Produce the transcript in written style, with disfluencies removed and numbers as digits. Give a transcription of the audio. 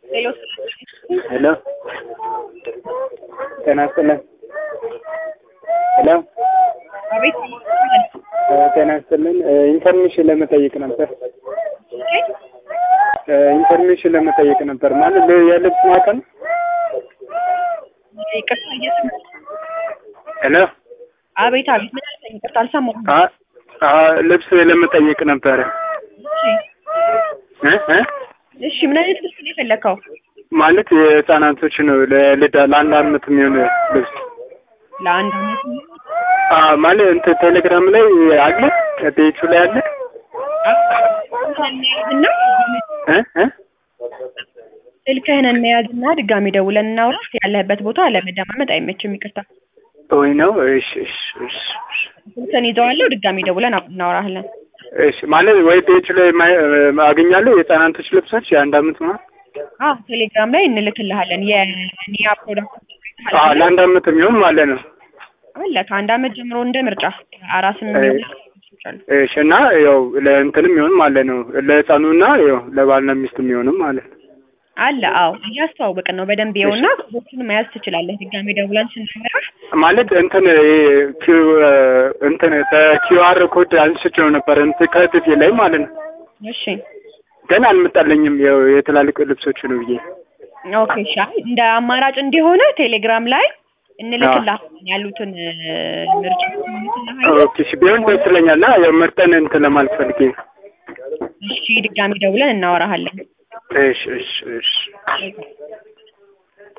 ሄሎ ሄሎ ጤና ይስጥልኝ። ሄሎ አቤት። ጤና ይስጥልኝ። ኢንፎርሜሽን ለመጠየቅ ነበር። ኢንፎርሜሽን ለመጠየቅ ነበር ማለት የልብስ ማዕከል። ይቅርታ እየሰማሁ። ሄሎ አቤት አቤት። ምን አልከኝ? ይቅርታ አልሰማሁም። ልብስ ለመጠየቅ ነበር። እሺ ምን አይነት ልብስ ነው የፈለከው? ማለት የህፃናቶች ነው ለአንድ አመት የሚሆን ልብስ። ለአንድ አመት ማለት እንትን ቴሌግራም ላይ አለ፣ ፔጁ ላይ አለ። ስልክህን እንያዝና ድጋሚ ደውለን እናውራ። ያለህበት ቦታ ለመደማመጥ አይመችም። ይቅርታ ወይ ነው? እሺ እሺ እሺ። ስልክህን ይዘዋለሁ። ድጋሚ ደውለን እናወራለን። እሺ ማለት ወይ ፔጅ ላይ አገኛለሁ የህፃናቶች ልብሶች የአንድ አመት ነው። ቴሌግራም ላይ እንልክልሃለን። የኒያ ፕሮዳክት ለአንድ አመት የሚሆን ማለት ነው አለ። ከአንድ አመት ጀምሮ እንደ ምርጫ አራስም የሚሆን እሺ። እና ያው ለእንትንም የሚሆን ማለት ነው ለህፃኑና ያው ለባልና ሚስት የሚሆንም ማለት ነው አለ። አዎ እያስተዋወቅን ነው። በደንብ ይኸውና ኮዶችን መያዝ ትችላለህ። ድጋሚ ደውለን ስንነግርህ ማለት እንትን በኪውአር ኮድ አንስቼው ነበር ከቲቪ ላይ ማለት ነው። እሺ ግን አልመጣልኝም። ያው የትላልቅ ልብሶች ነው ብዬ። ኦኬ እሺ። እንደ አማራጭ እንዲሆነ ቴሌግራም ላይ እንልክልሃለን ያሉትን ምርጫ እንልክልሃለን። ኦኬ እሺ። ቢሆን ደስ ይለኛል። ያው መርጠን እንትን ለማለት ፈልጌ። እሺ ድጋሚ ደውለን እናወራሃለን። እሺ እሺ እሺ።